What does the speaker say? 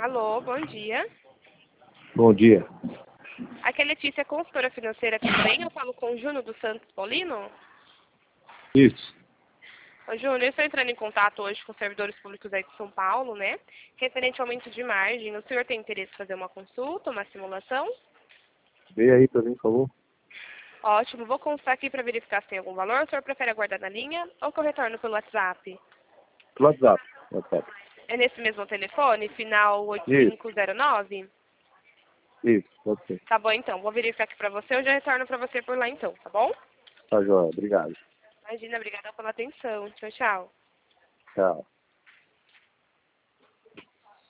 Alô, bom dia. Bom dia. Aqui é Letícia, consultora financeira, tudo bem? Eu falo com o Júnior dos Santos Paulino. Isso. Ô, Júnior, eu estou entrando em contato hoje com servidores públicos aí de São Paulo, né? Referente ao aumento de margem. O senhor tem interesse em fazer uma consulta, uma simulação? Vê aí pra mim, por favor. Ótimo, vou consultar aqui para verificar se tem algum valor. O senhor prefere aguardar na linha ou que eu retorno pelo WhatsApp? Pelo WhatsApp. WhatsApp. É nesse mesmo telefone, final Isso. 8509? Isso, pode ser. Tá bom, então. Vou verificar aqui para você. Eu já retorno para você por lá, então, tá bom? Tá joia. Obrigado. Imagina, obrigada pela atenção. Tchau, tchau. Tchau.